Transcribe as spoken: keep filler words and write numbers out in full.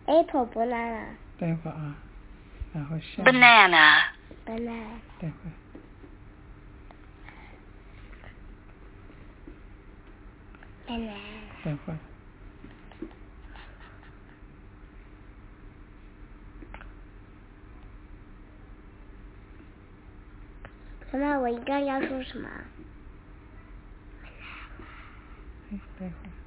apple banana。 等会儿啊，然后下 banana banana。 等会儿 banana。 等会儿。 妈妈，我应该要说什么？ 哎，等会儿。